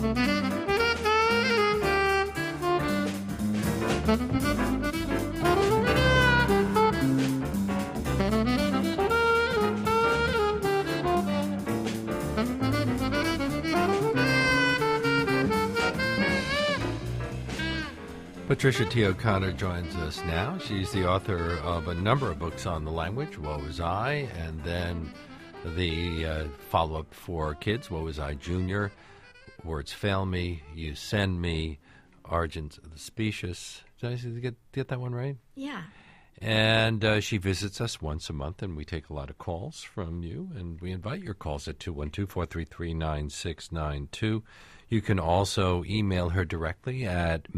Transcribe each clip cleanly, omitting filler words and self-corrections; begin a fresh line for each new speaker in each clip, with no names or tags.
Patricia T. O'Connor joins us now. She's the author of a number of books on the language, Woe Was I, and then the follow-up for kids, Woe Was I Junior, Words Fail Me, You Send Me, Origins of the Specious. Did I get that one right?
Yeah.
And she visits us once a month, and we take a lot of calls from you, and we invite your calls at 212-433-9692. You can also email her directly at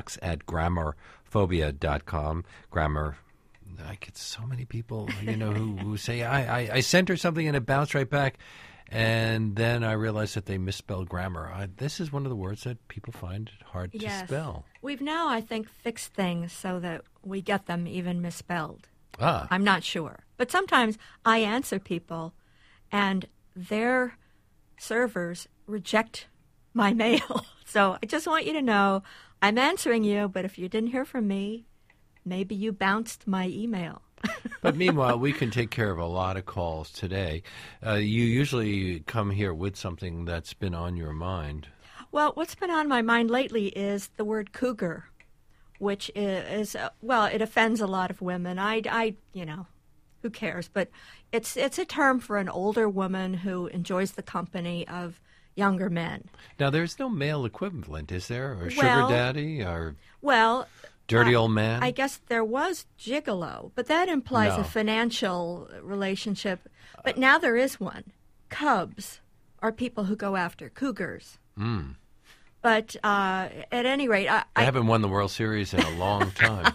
mailbox@grammarphobia.com. Grammar, I get so many people, who say, I sent her something and it bounced right back, and then I realized that they misspelled grammar. This is one of the words that people find hard to spell.
We've now, I think, fixed things so that we get them even misspelled.
Ah.
I'm not sure. But sometimes I answer people, and their servers reject my mail. So I just want you to know I'm answering you, but if you didn't hear from me, maybe you bounced my email.
But meanwhile, we can take care of a lot of calls today. You usually come here with something that's been on your mind.
Well, what's been on my mind lately is the word cougar, which is it offends a lot of women. I who cares? But it's a term for an older woman who enjoys the company of younger men.
Now, there's no male equivalent, is there? Or sugar daddy? Or dirty old man?
I guess there was gigolo, but that implies a financial relationship. But now there is one. Cubs are people who go after cougars.
Mm.
But at any rate, I
haven't won the World Series in a long time.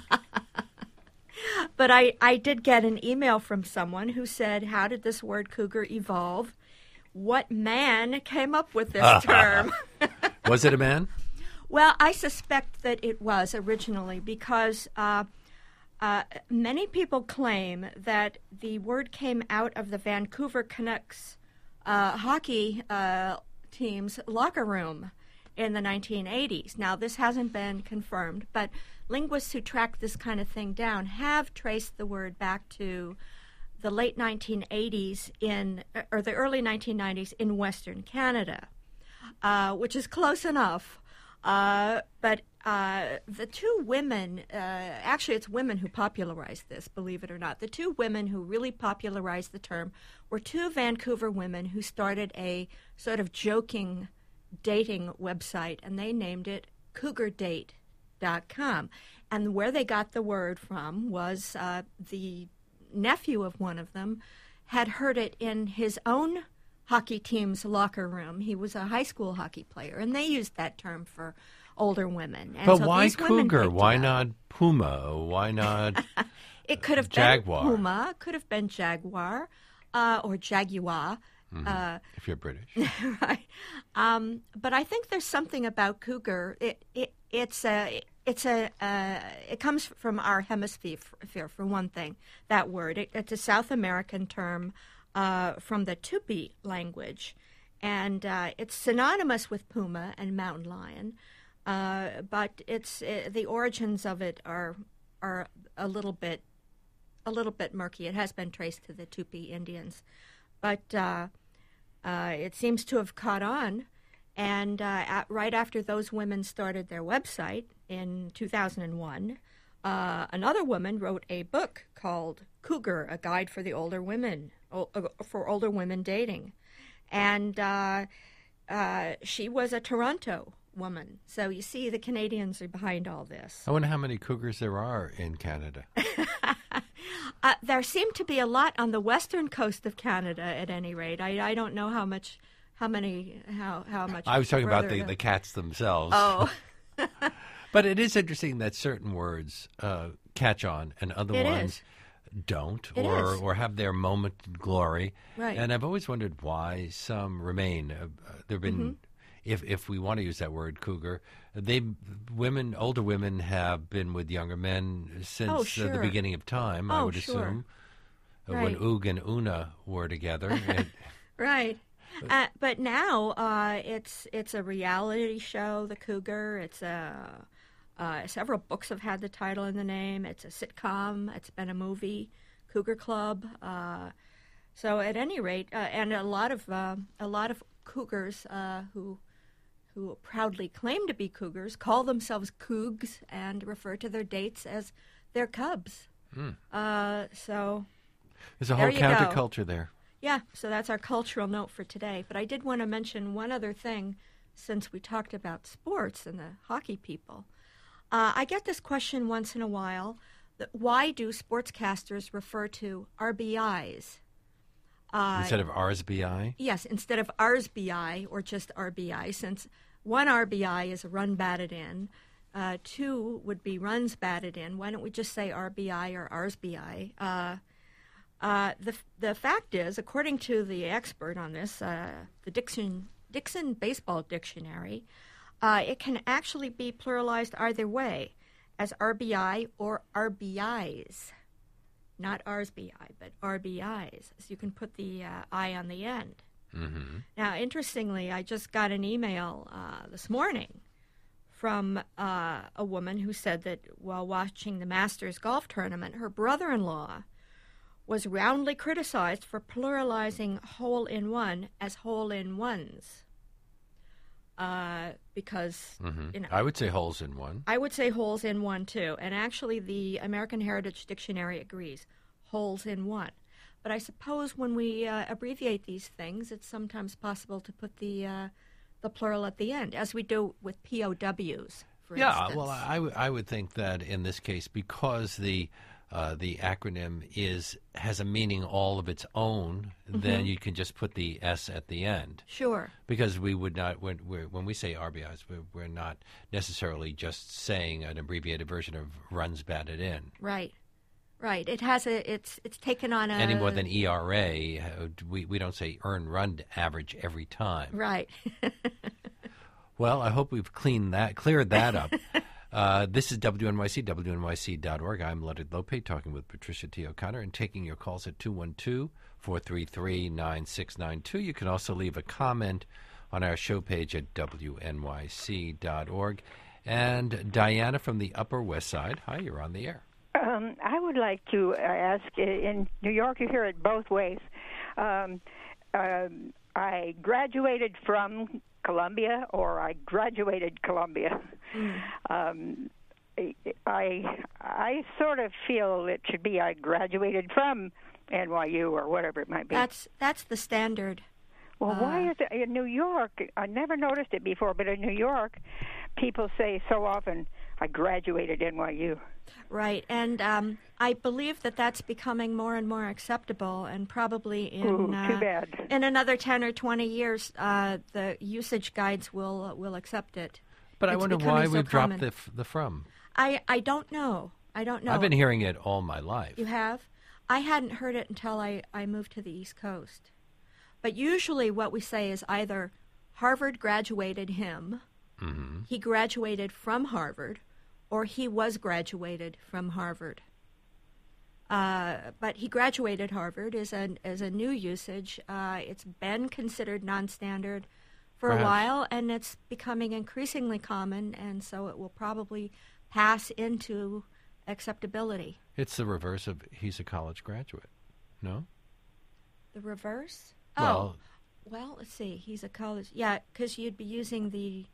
But I did get an email from someone who said, how did this word cougar evolve? What man came up with this term?
Was it a man?
Well, I suspect that it was originally because many people claim that the word came out of the Vancouver Canucks hockey team's locker room in the 1980s. Now, this hasn't been confirmed, but linguists who track this kind of thing down have traced the word back to the late 1980s or the early 1990s in Western Canada, which is close enough. But the two women, actually it's women who popularized this, believe it or not. The two women who really popularized the term were two Vancouver women who started a sort of joking dating website, and they named it CougarDate.com. And where they got the word from was the nephew of one of them had heard it in his own hockey team's locker room. He was a high school hockey player, and they used that term for older women. And
but
so
why
these women
cougar? Why
picked it up.
not puma? Why not
It could have
jaguar?
been puma, could have been jaguar, or jaguar.
If you're British.
Right. But I think there's something about cougar. It comes from our hemisphere, for one thing, that word. It's a South American term from the Tupi language, and it's synonymous with puma and mountain lion, but the origins of it are a little bit murky. It has been traced to the Tupi Indians, but it seems to have caught on. And right after those women started their website in 2001, another woman wrote a book called Cougar, A Guide for the Older Women, for older women dating. And she was a Toronto woman. So you see, the Canadians are behind all this.
I wonder how many cougars there are in Canada.
There seem to be a lot on the western coast of Canada, at any rate. I don't know how much. How much?
I was talking about the cats themselves.
Oh.
But it is interesting that certain words catch on and other ones don't, or have their moment in glory.
Right.
And I've always wondered why some remain. There have been, if we want to use that word, cougar, older women have been with younger men since the beginning of time, I would assume.
Right.
When Oog and Una were together.
Right. But now it's a reality show, The Cougar. It's several books have had the title in the name. It's a sitcom. It's been a movie, Cougar Club. So at any rate, and a lot of Cougars who proudly claim to be Cougars call themselves Cougs and refer to their dates as their Cubs. So
there's a whole counterculture there.
Yeah, so that's our cultural note for today. But I did want to mention one other thing since we talked about sports and the hockey people. I get this question once in a while. Why do sportscasters refer to RBIs?
Instead of RSBI?
Yes, instead of RSBI or just RBI, since one RBI is a run batted in, two would be runs batted in. Why don't we just say RBI or RSBI? The fact is, according to the expert on this, the Dixon Baseball Dictionary, it can actually be pluralized either way, as RBI or RBIs. Not RSBI, but RBIs. So you can put the I on the end. Mm-hmm. Now, interestingly, I just got an email this morning from a woman who said that while watching the Masters golf tournament, her brother-in-law was roundly criticized for pluralizing hole-in-one as hole-in-ones. Because,
I would say holes in one.
I would say holes in one, too. And actually, the American Heritage Dictionary agrees, holes in one. But I suppose when we abbreviate these things, it's sometimes possible to put the plural at the end, as we do with POWs, for instance.
Well, I would think that in this case, because the acronym has a meaning all of its own, then you can just put the S at the end.
Sure. Because
we would not, when we say RBIs, we're not necessarily just saying an abbreviated version of runs batted in.
Right. It has it's taken on a...
Any more than ERA, we don't say earned run average every time.
Right.
Well, I hope we've cleared that up. This is WNYC, WNYC.org. I'm Leonard Lopate talking with Patricia T. O'Connor and taking your calls at 212-433-9692. You can also leave a comment on our show page at WNYC.org. And Diana from the Upper West Side. Hi, you're on the air.
I would like to ask, in New York you hear it both ways. I graduated from Columbia, or I graduated Columbia. I sort of feel it should be I graduated from NYU or whatever it might be.
That's the standard.
Well, why is it in New York? I never noticed it before, but in New York, people say so often, I graduated NYU.
Right, and I believe that's becoming more and more acceptable, and probably
too bad.
In another 10 or 20 years, the usage guides will accept it.
But I wonder why we've dropped the from.
I don't know.
I've been hearing it all my life.
You have? I hadn't heard it until I moved to the East Coast. But usually what we say is either Harvard graduated him, he graduated from Harvard, or he was graduated from Harvard. But he graduated Harvard is a new usage. It's been considered non-standard for a while, and it's becoming increasingly common, and so it will probably pass into acceptability.
It's the reverse of he's a college graduate, no?
The reverse?
Well,
let's see. He's a college... Yeah, because you'd be using the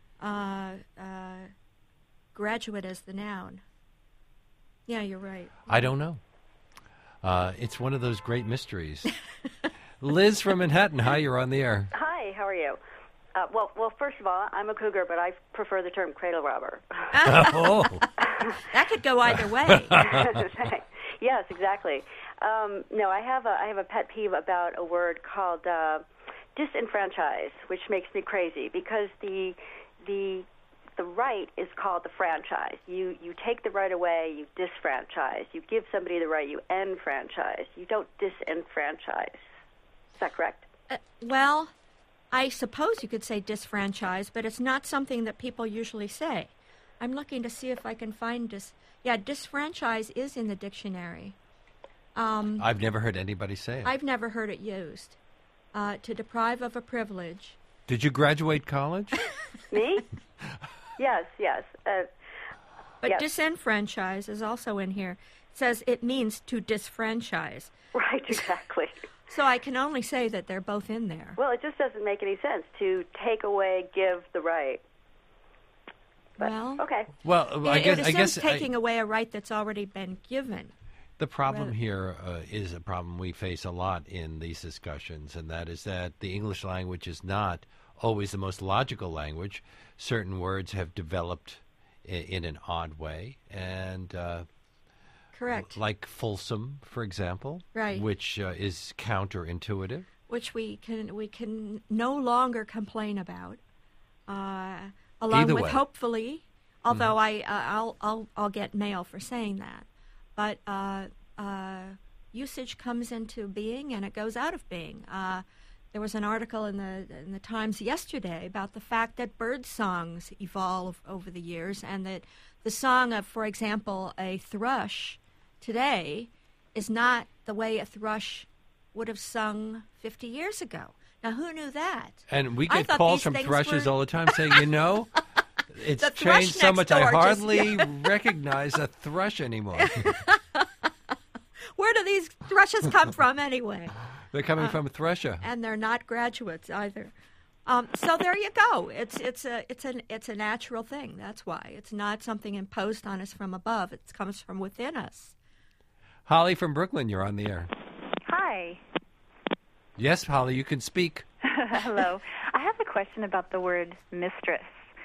graduate as the noun. Yeah, you're right.
I don't know. It's one of those great mysteries. Liz from Manhattan, hi, you're on the air.
Hi, how are you? Well, first of all, I'm a cougar, but I prefer the term cradle robber.
Oh.
That could go either way.
Yes, exactly. No, I have a pet peeve about a word called disenfranchise, which makes me crazy because the right is called the franchise. You take the right away, you disfranchise. You give somebody the right, you enfranchise. You don't disenfranchise. Is that correct?
Well, I suppose you could say disfranchise, but it's not something that people usually say. I'm looking to see if I can find disfranchise is in the dictionary.
I've never heard anybody say it.
I've never heard it used. to deprive of a privilege.
Did you graduate college?
Me? Yes.
But
yes.
disenfranchise is also in here. It says it means to disfranchise.
Right, exactly.
So I can only say that they're both in there.
Well, it just doesn't make any sense to take away, give the right. But,
Well,
okay.
Well, I
in a
guess
sense, taking away a right that's already been given.
the problem here is a problem we face a lot in these discussions, and that is that the English language is not always the most logical language. Certain words have developed in an odd way, and
Correct.
like fulsome, for example,
Right.
which is counterintuitive.
Which we can no longer complain about, along
Either
with
way.
hopefully, although I'll get mail for saying that, but usage comes into being and it goes out of being. There was an article in the Times yesterday about the fact that bird songs evolve over the years, and that the song of, for example, a thrush today is not the way a thrush would have sung 50 years ago. Now, who knew that?
And we
I
get
thought
calls
these
from
things
thrushes
were-
all the time saying, it's
The thrush
changed so
next
much I
door just-
hardly recognize a thrush anymore.
Where do these thrushes come from anyway?
They're coming from Thrusha.
And they're not graduates either. So there you go. It's a natural thing. That's why it's not something imposed on us from above. It comes from within us.
Holly from Brooklyn, you're on the air.
Hi.
Yes, Holly, you can speak.
Hello. I have a question about the word mistress.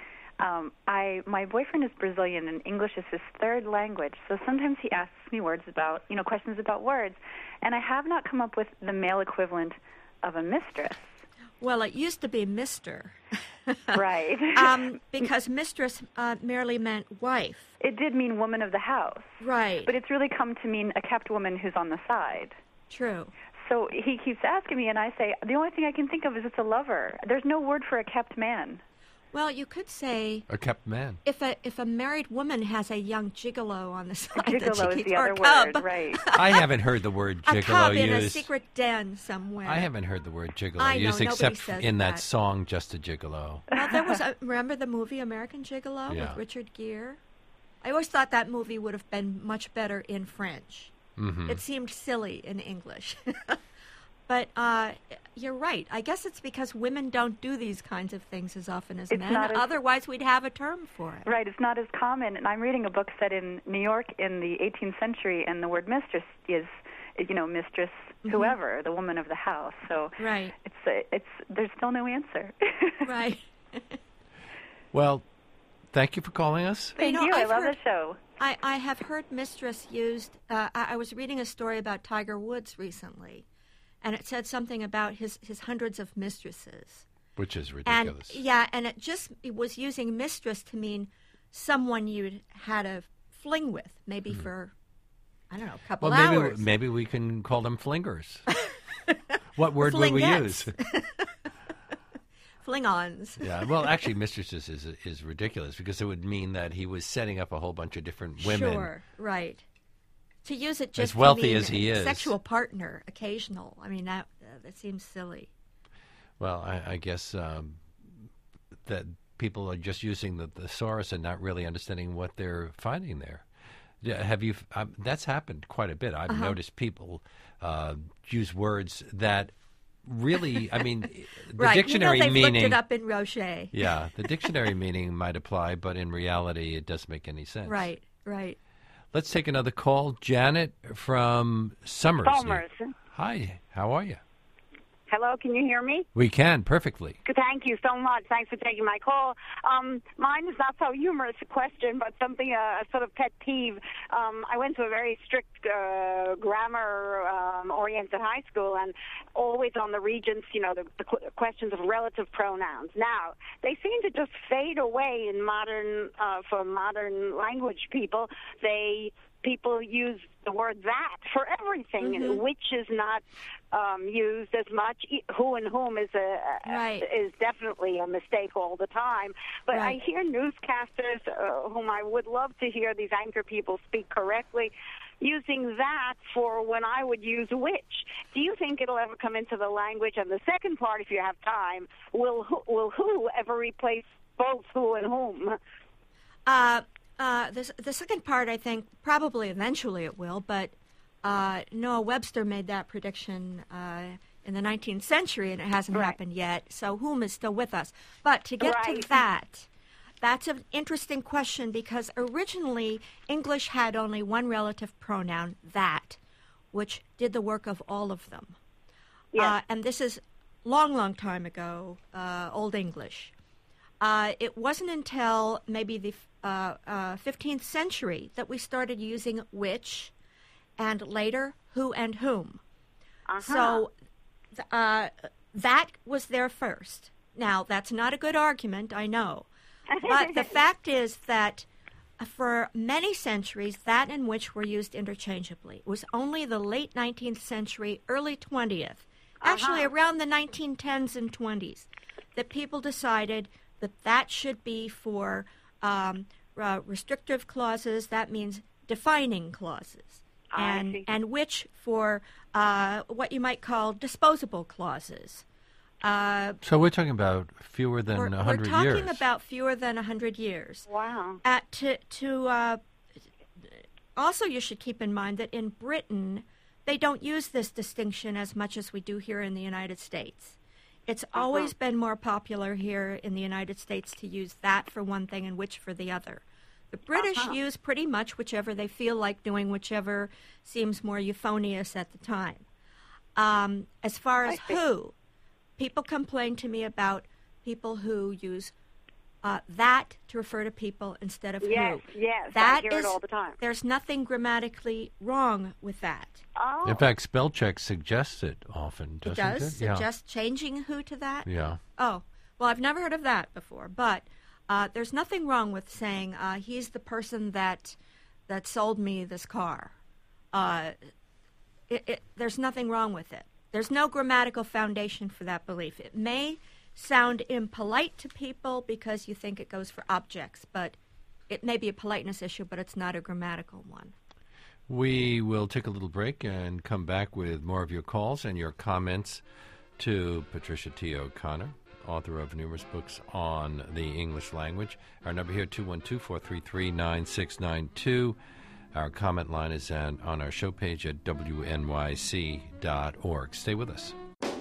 My boyfriend is Brazilian and English is his third language, so sometimes he asks me questions about words, and I have not come up with the male equivalent of a mistress.
Well, it used to be Mr.
Right.
Because mistress merely meant wife.
It did mean woman of the house.
Right.
But it's really come to mean a kept woman who's on the side.
True.
So he keeps asking me, and I say, the only thing I can think of is it's a lover. There's no word for a kept man.
Well, you could say
A kept man.
if a married woman has a young gigolo on the side that
Gigolo
she
is
keeps,
the
or
other
a cub,
word, right.
I haven't heard the word
a
gigolo
cub in a
used.
secret den somewhere.
I haven't heard the word gigolo
I know,
used
nobody
except
says
in that
that.
song, Just a Gigolo.
Well, there was remember the movie American Gigolo
Yeah.
with Richard Gere? I always thought that movie would have been much better in French.
Mm-hmm.
It seemed silly in English. But you're right. I guess it's because women don't do these kinds of things as often as
It's
men.
not as-
Otherwise, we'd have a term for it.
Right, it's not as common. And I'm reading a book set in New York in the 18th century, and the word mistress is, mistress, whoever, the woman of the house. So
Right.
it's there's still no answer.
Right.
Well, thank you for calling us.
Thank you. I
I've
love
heard-
the show.
I have heard mistress used. I was reading a story about Tiger Woods recently, and it said something about his hundreds of mistresses.
Which is
And
ridiculous.
it was using mistress to mean someone you'd had a fling with, maybe for, I don't know, a couple
Well,
hours.
maybe we can call them flingers. What word would we use?
Flingettes. Fling-ons.
Yeah, well, actually, mistresses is ridiculous because it would mean that he was setting up a whole bunch of different women.
Sure, right. To use it just
As wealthy
to mean
as he is.
sexual partner, occasional. I mean, that seems silly.
Well, I guess that people are just using the thesaurus and not really understanding what they're finding there. Yeah, have you? That's happened quite a bit. I've noticed people use words that really, I mean, the
Right.
dictionary
they've
meaning.
looked it up in Rocher.
Yeah, the dictionary meaning might apply, but in reality, it doesn't make any sense.
Right, right.
Let's take another call. Janet from Summers.
Somers.
Hi, how are you?
Hello, can you hear me?
We can, perfectly.
Thank you so much. Thanks for taking my call. Mine is not so humorous a question, but something, a sort of pet peeve. I went to a very strict grammar-oriented high school, and always on the regents, the questions of relative pronouns. Now, they seem to just fade away in for modern language people. People use the word that for everything, which is not used as much. Who and whom is definitely a mistake all the time. But
Right.
I hear newscasters whom I would love to hear these anchor people speak correctly, using that for when I would use which. Do you think it'll ever come into the language? And the second part, if you have time, will who ever replace both who and whom?
The second part, I think, probably eventually it will, but Noah Webster made that prediction in the 19th century, and it hasn't happened yet, so whom is still with us. But to get to that, that's an interesting question, because originally English had only one relative pronoun, that, which did the work of all of them.
Yes.
And this is long time ago, Old English. It wasn't until maybe the 15th century that we started using which, and later who and whom. So that was there first. Now, that's not a good argument, I know. But the fact is that for many centuries, that and which were used interchangeably. It was only the late 19th century, early 20th, actually around the 1910s and 20s, that people decided that should be for restrictive clauses. That means defining clauses. And which for what you might call disposable clauses.
So we're talking about fewer than 100 years.
We're talking about fewer than 100 years.
Wow.
Also, you should keep in mind that in Britain, they don't use this distinction as much as we do here in the United States. It's always been more popular here in the United States to use that for one thing and which for the other. The British use pretty much whichever they feel like doing, whichever seems more euphonious at the time. As far as who, people complain to me about people who use that to refer to people instead of who.
Yes,
that
I hear it all the time.
There's nothing grammatically wrong with that.
Oh.
In fact, spell check suggests it often, doesn't it?
It does suggest changing who to that?
Yeah.
Oh, well, I've never heard of that before, but there's nothing wrong with saying he's the person that sold me this car. There's nothing wrong with it. There's no grammatical foundation for that belief. It may sound impolite to people because you think it goes for objects, but it may be a politeness issue, but it's not a grammatical one.
We will take a little break and come back with more of your calls and your comments to Patricia T. O'Connor, author of numerous books on the English language. Our number here, 212-433-9692. Our comment line is on our show page at wnyc.org. Stay with us.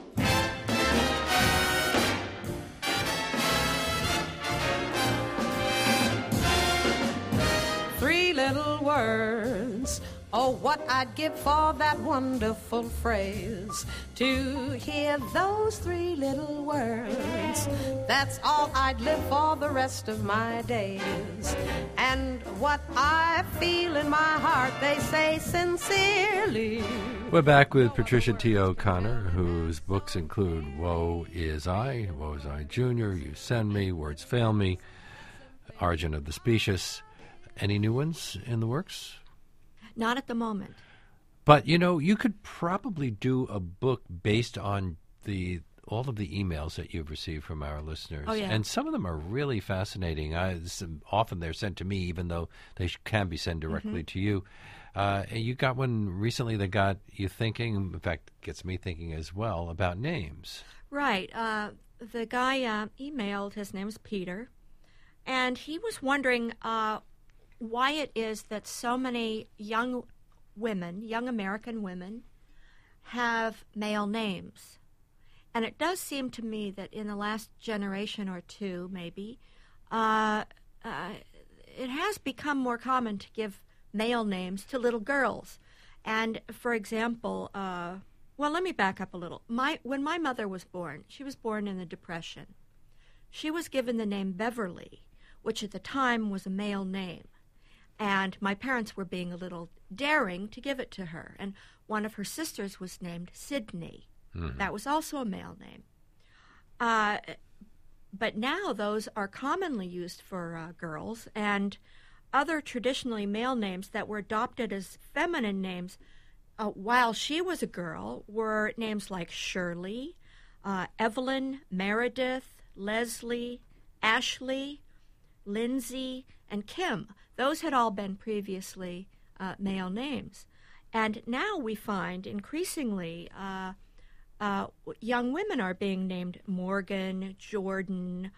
Three little words. Oh, what I'd give for that wonderful phrase. To hear those three little words. That's all I'd live for the rest of my days. And what I feel in my heart, they say sincerely.
We're back with Patricia T. O'Connor, whose books include Woe Is I Jr., You Send Me, Words Fail Me, Origin of the Specious. Any new ones in the works?
Not at the moment.
But, you could probably do a book based on all of the emails that you've received from our listeners.
Oh, yeah.
And some of them are really fascinating. Often they're sent to me, even though they can be sent directly to you. And you got one recently that got you thinking, in fact, gets me thinking as well, about names.
Right. The guy emailed, his name's Peter, and he was wondering why it is that so many young American women, have male names. And it does seem to me that in the last generation or two, maybe, it has become more common to give male names to little girls. And, for example, let me back up a little. When my mother was born, she was born in the Depression. She was given the name Beverly, which at the time was a male name. And my parents were being a little daring to give it to her. And one of her sisters was named Sydney. Mm-hmm. That was also a male name. But now those are commonly used for girls. And other traditionally male names that were adopted as feminine names while she was a girl were names like Shirley, Evelyn, Meredith, Leslie, Ashley, Lindsay, and Kim. Those had all been previously male names. And now we find increasingly young women are being named Morgan, Jordan.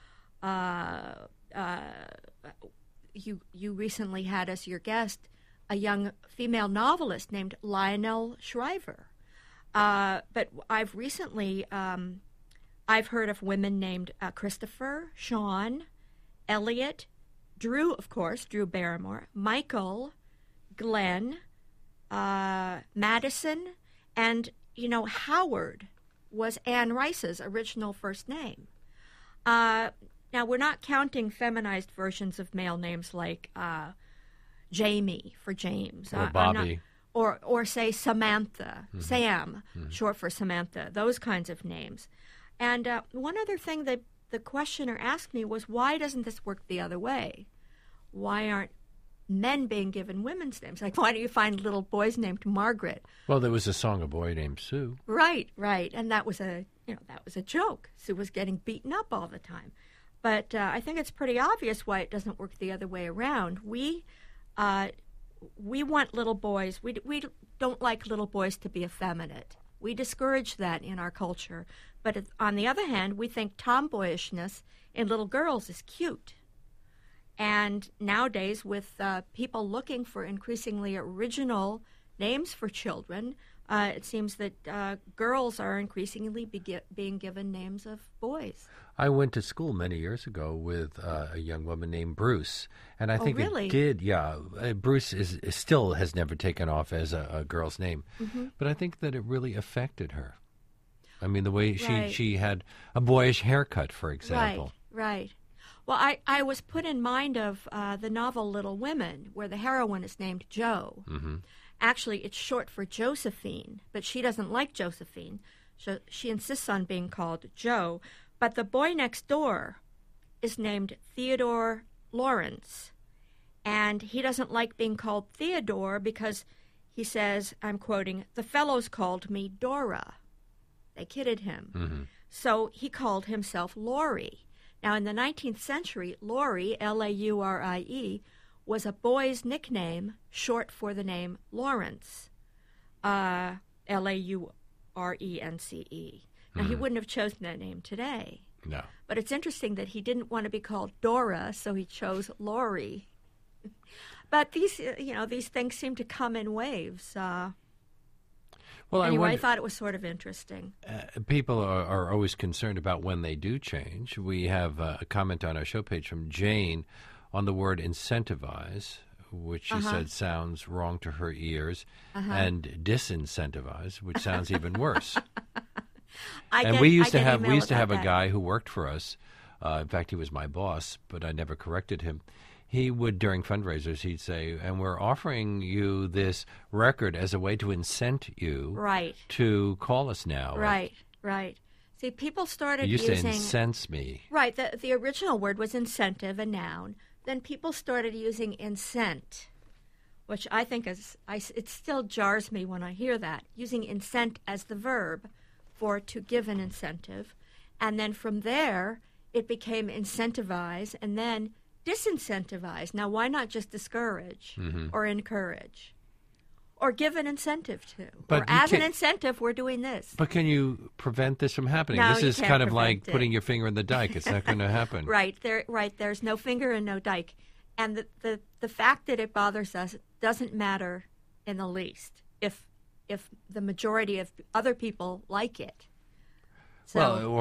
You recently had as your guest a young female novelist named Lionel Shriver. But I've recently I've heard of women named Christopher, Sean, Elliot, Drew, of course, Drew Barrymore, Michael, Glenn, Madison, and, Howard was Anne Rice's original first name. Now, we're not counting feminized versions of male names like Jamie for James.
Or Bobby.
Or say Samantha, Sam, short for Samantha, those kinds of names. And one other thing that the questioner asked me was, why doesn't this work the other way? Why aren't men being given women's names? Like, why do you find little boys named Margaret?
Well, there was a song, A Boy Named Sue.
Right. And that was a joke. Sue was getting beaten up all the time. But I think it's pretty obvious why it doesn't work the other way around. We want little boys. We don't like little boys to be effeminate. We discourage that in our culture. But on the other hand, we think tomboyishness in little girls is cute. And nowadays, with people looking for increasingly original names for children, it seems that girls are increasingly being given names of boys.
I went to school many years ago with a young woman named Bruce, and I think
really?
it did. Yeah, Bruce is still has never taken off as a girl's name, but I think that it really affected her. I mean, the way she had a boyish haircut, for example.
Right. Well, I was put in mind of the novel Little Women, where the heroine is named Jo. Mm-hmm. Actually, it's short for Josephine, but she doesn't like Josephine. So she insists on being called Jo. But the boy next door is named Theodore Lawrence. And he doesn't like being called Theodore because he says, I'm quoting, the fellows called me Dora. They kidded him. Mm-hmm. So he called himself Laurie. Now, in the 19th century, Laurie, L-A-U-R-I-E, was a boy's nickname short for the name Lawrence, L-A-U-R-E-N-C-E. Now, he wouldn't have chosen that name today.
No.
But it's interesting that he didn't want to be called Dora, so he chose Laurie. But these things seem to come in waves.
Well,
anyway, I thought it was sort of interesting.
People are always concerned about when they do change. We have a comment on our show page from Jane on the word incentivize, which she said sounds wrong to her ears, and disincentivize, which sounds even worse. We used to have a guy who worked for us. In fact, he was my boss, but I never corrected him. He would, during fundraisers, he'd say, and we're offering you this record as a way to incent you to call us now.
Right. See, people started
using... You used to
using...
incense me.
Right. The original word was incentive, a noun. Then people started using incent, which I think it still jars me when I hear that, using incent as the verb for to give an incentive. And then from there, it became incentivize, and then disincentivize. Now, why not just discourage or encourage or give an incentive to? But or as an incentive, we're doing this.
But can you prevent this from happening?
No,
this is kind of like putting your finger in the dike. It's not going to happen.
Right. There's no finger and no dike. And the fact that it bothers us doesn't matter in the least if the majority of other people like it. So,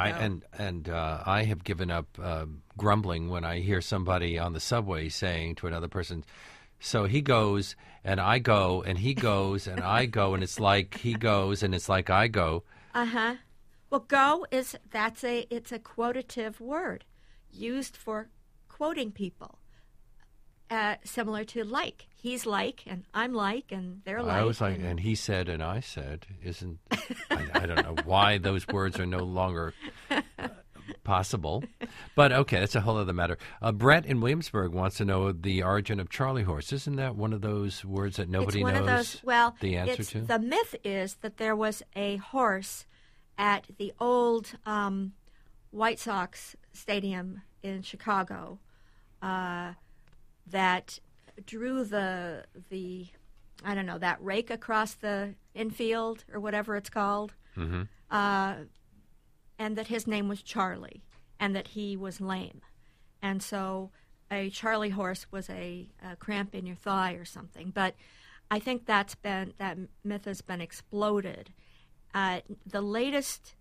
I have given up grumbling when I hear somebody on the subway saying to another person, so he goes and I go and he goes and I go and it's like he goes and it's like I go.
Well, go it's a quotative word used for quoting people. Similar to like. He's like, and I'm like, and they're like.
I was like, and he said, and I said, isn't, I don't know why those words are no longer possible. But okay, that's a whole other matter. Brett in Williamsburg wants to know the origin of Charlie horse. Isn't that one of those words that nobody knows the answer to?
The myth is that there was a horse at the old White Sox stadium in Chicago that drew the I don't know, that rake across the infield or whatever it's called,
Mm-hmm.
And that his name was Charlie, and that he was lame, and so a Charlie horse was a cramp in your thigh or something. But I think that myth has been exploded. The latest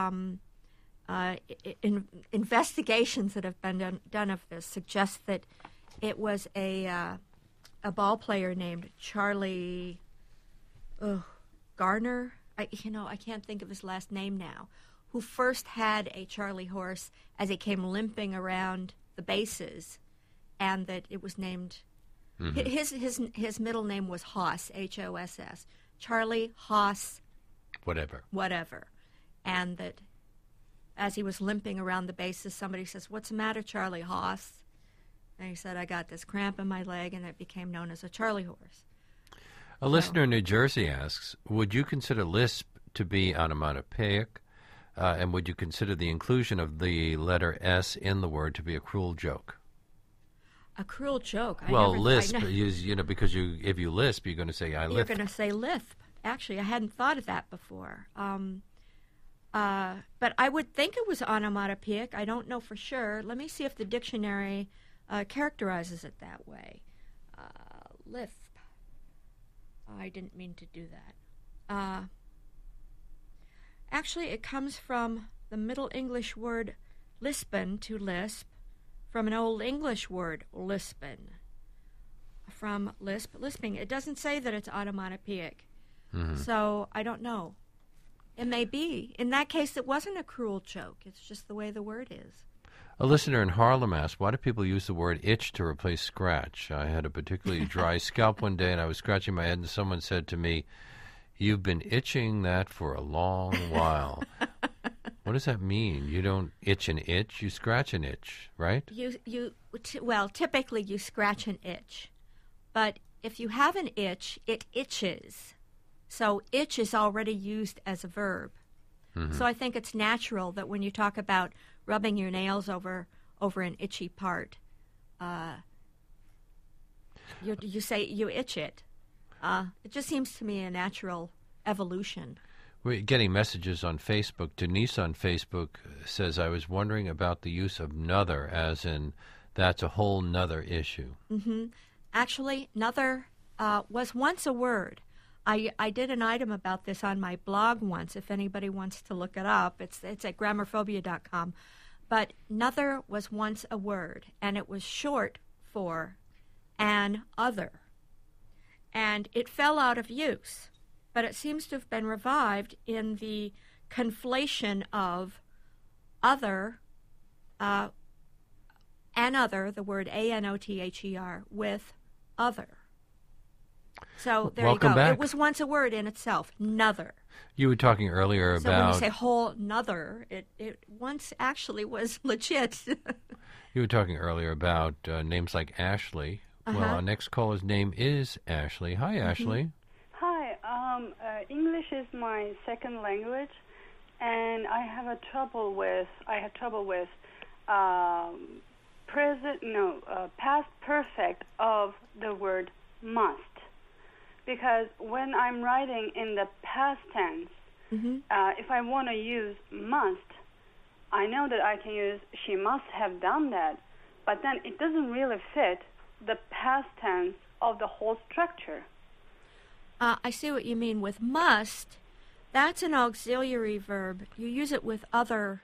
investigations that have been done of this suggest that it was a ball player named Charlie Garner. I can't think of his last name now, who first had a Charlie horse as he came limping around the bases, and that it was named.
Mm-hmm.
His middle name was Hoss, Hoss, Charlie Hoss, whatever, and that as he was limping around the bases, somebody says, "What's the matter, Charlie Hoss?" And he said, "I got this cramp in my leg," and it became known as a Charlie horse.
A listener in New Jersey asks, would you consider lisp to be onomatopoeic, and would you consider the inclusion of the letter S in the word to be a cruel joke?
A cruel joke?
Lisp, because if you lisp, you're going to say, I lisp.
You're going to say lisp. Actually, I hadn't thought of that before. But I would think it was onomatopoeic. I don't know for sure. Let me see if the dictionary characterizes it that way. Lisp. I didn't mean to do that. Actually, it comes from the Middle English word lispen, to lisp, from an Old English word lispen, from lisping. It doesn't say that it's onomatopoeic, so I don't know. It may be. In that case, it wasn't a cruel joke. It's just the way the word is.
A listener in Harlem asked, why do people use the word itch to replace scratch? I had a particularly dry scalp one day, and I was scratching my head, and someone said to me, you've been itching that for a long while. What does that mean? You don't itch an itch, you scratch an itch, right?
Typically you scratch an itch. But if you have an itch, it itches. So itch is already used as a verb. Mm-hmm. So I think it's natural that when you talk about rubbing your nails over an itchy part, you say you itch it. It just seems to me a natural evolution.
We're getting messages on Facebook. Denise on Facebook says, I was wondering about the use of nother, as in that's a whole nother issue.
Mm-hmm. Actually, nother was once a word. I did an item about this on my blog once, if anybody wants to look it up. It's at grammarphobia.com. But nother was once a word, and it was short for an other. And it fell out of use, but it seems to have been revived in the conflation of other, another, the word A-N-O-T-H-E-R, with other. So there
Welcome
you go.
Back.
It was once a word in itself, nother.
You were talking earlier
So
about...
when you say whole nother, it once actually was legit.
You were talking earlier about names like Ashley.
Uh-huh.
Well, our next caller's name is Ashley. Hi, Ashley.
Hi. English is my second language, and I have trouble with past perfect of the word must. Because when I'm writing in the past tense, if I want to use must, I know that I can use she must have done that, but then it doesn't really fit the past tense of the whole structure.
I see what you mean. With must, that's an auxiliary verb. You use it with other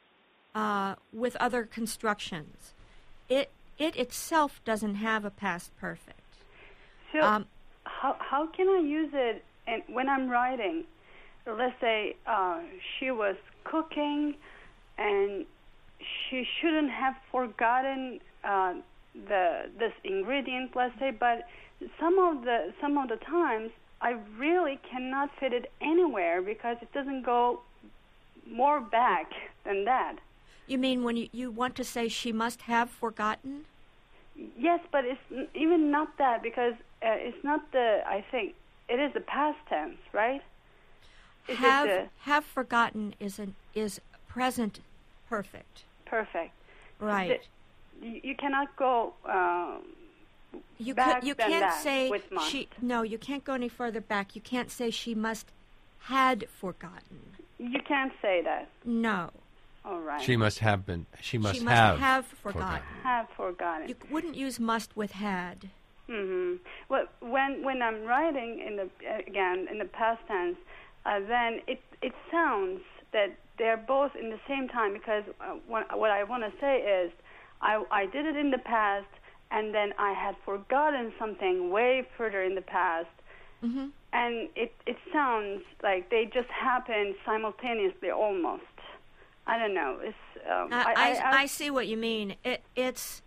constructions. It itself doesn't have a past perfect.
So how can I use it when I'm writing? Let's say she was cooking, and she shouldn't have forgotten this ingredient, let's say, but some of the times I really cannot fit it anywhere because it doesn't go more back than that.
You mean when you want to say she must have forgotten?
Yes, but it's even not that, because it's not I think it is the past tense, right?
Have forgotten is present perfect.
Perfect.
Right.
You cannot go
You
back
you
than
can't
that
say
with must.
No, you can't go any further back. You can't say she must had forgotten.
You can't say that.
No.
All right.
She must have been. She must
have forgotten.
Have forgotten.
You wouldn't use must with had.
Well, when I'm writing in the past tense, then it sounds that they're both in the same time, because what I want to say is I did it in the past, and then I had forgotten something way further in the past, and it sounds like they just happened simultaneously almost. I don't know. It's
I see what you mean. It's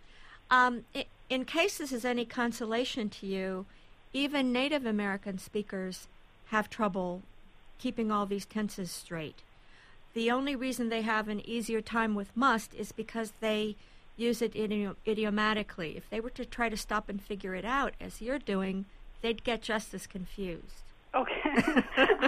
in case this is any consolation to you, even Native American speakers have trouble keeping all these tenses straight. The only reason they have an easier time with must is because they use it idiomatically. If they were to try to stop and figure it out, as you're doing, they'd get just as confused.
Okay.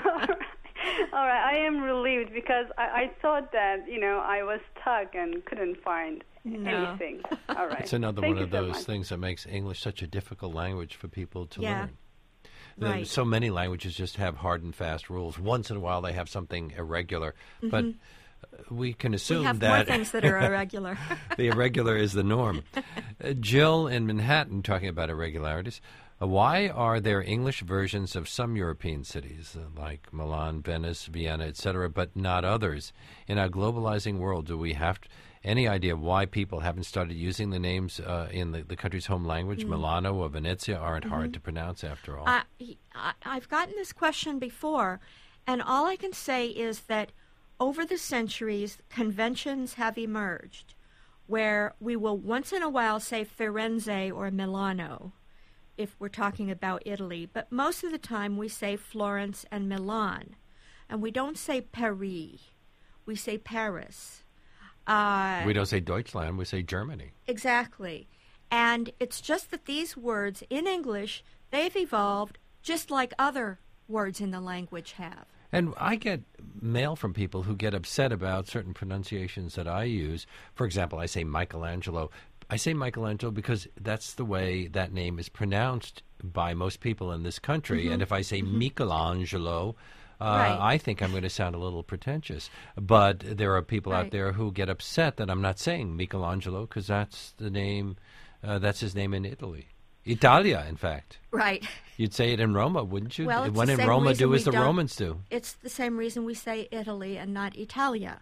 All right. I am relieved, because I thought that, I was stuck and couldn't find anything. All right.
It's another
Thank
one of
you so
those
much.
things that makes English such a difficult language for people to
Yeah.
learn.
Right.
So many languages just have hard and fast rules. Once in a while they have something irregular, but we can assume
We have
that
more things that are irregular.
the irregular is the norm. Jill in Manhattan talking about irregularities. Why are there English versions of some European cities, like Milan, Venice, Vienna, etc., but not others? In our globalizing world, do we have any idea why people haven't started using the names in the country's home language? Milano or Venezia aren't hard to pronounce, after all.
I've gotten this question before, and all I can say is that over the centuries, conventions have emerged where we will once in a while say Firenze or Milano if we're talking about Italy, but most of the time we say Florence and Milan, and we don't say Paris, we say Paris.
We don't say Deutschland, we say Germany.
Exactly. And it's just that these words in English, they've evolved just like other words in the language have.
And I get mail from people who get upset about certain pronunciations that I use. For example, I say Michelangelo. I say Michelangelo because that's the way that name is pronounced by most people in this country. And if I say Michelangelo,
Right.
I think I'm going to sound a little pretentious. But there are people out
Right.
there who get upset that I'm not saying Michelangelo because that's the name, that's his name in Italy. Italia, in fact.
Right.
You'd say it in Roma, wouldn't you?
Well, it's
when
the
in
same
Roma,
reason
do as
we
the
don't-
Romans do.
It's the same reason we say Italy and not Italia.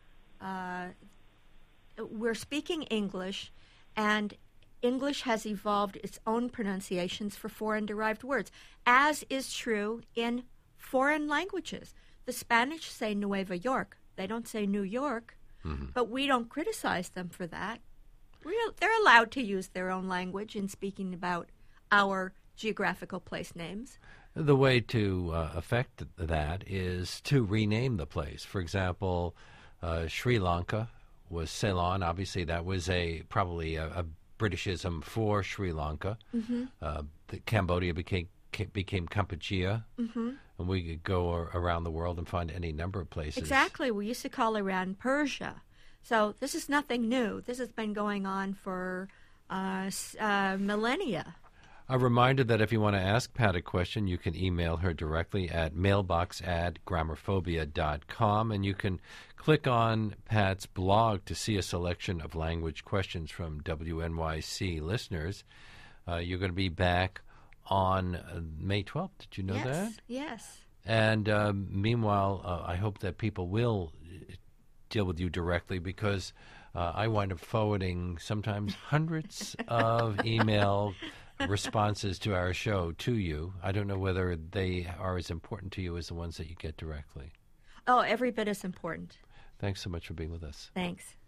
We're speaking English, and English has evolved its own pronunciations for foreign-derived words, as is true in foreign languages. The Spanish say Nueva York. They don't say New York, but we don't criticize them for that. They're allowed to use their own language in speaking about our geographical place names.
The way to affect that is to rename the place. For example, Sri Lanka was Ceylon. Obviously, that was probably a Britishism for Sri Lanka. Cambodia became Kampuchea. And we could go around the world and find any number of places.
Exactly. We used to call Iran Persia. So this is nothing new. This has been going on for millennia.
A reminder that if you want to ask Pat a question, you can email her directly at mailbox@grammarphobia.com, and you can click on Pat's blog to see a selection of language questions from WNYC listeners. You're going to be back on May 12th. Did you know that?
Yes.
And meanwhile, I hope that people will deal with you directly, because I wind up forwarding sometimes hundreds of email responses to our show to you. I don't know whether they are as important to you as the ones that you get directly.
Oh, every bit as important.
Thanks so much for being with us.
Thanks.